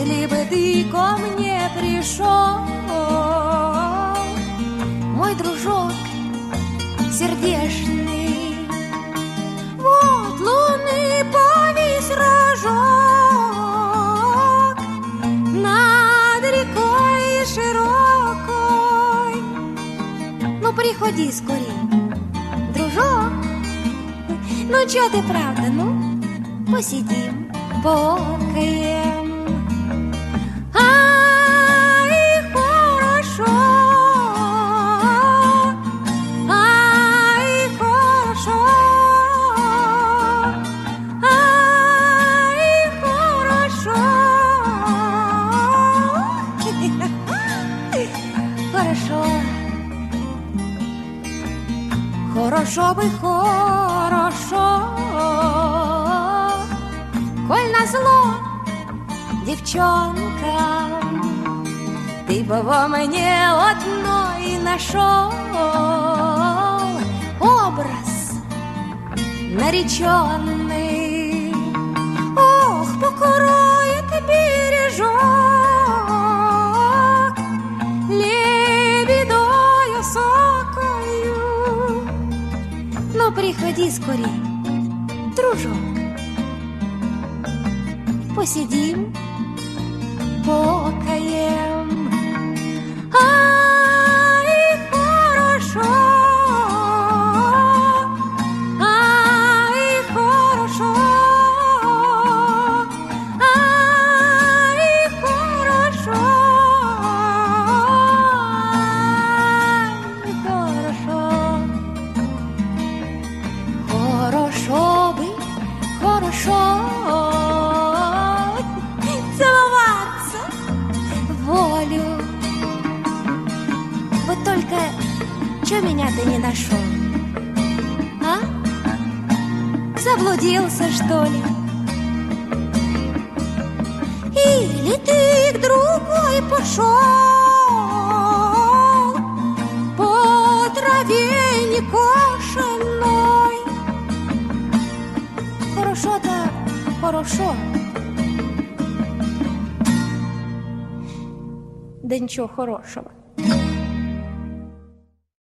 если бы ты ко мне пришел, мой дружок сердечный. Вот луны повис рожок над рекой широкой. Ну, приходи скорей, дружок. Ну, чё ты, правда, ну, посидим, покаем. Ай, хорошо, ай, хорошо, ай, хорошо. Хорошо. Хорошо бы, хорошо, коль назло девчонкам, ты бы во мне одной нашел образ нареченный. Ох, покроет бережок лебедою сокою. Ну, приходи скорей, дружок, посидим, покаем. Ай, хорошо, ай, хорошо, ай, хорошо, ай, хорошо. Хорошо бы, хорошо целоваться в волю. Вот только чё меня ты не нашел, а? Заблудился, что ли? Или ты к другой пошел по траве некошенной? Хорошо-то хорошо, да ничего хорошего.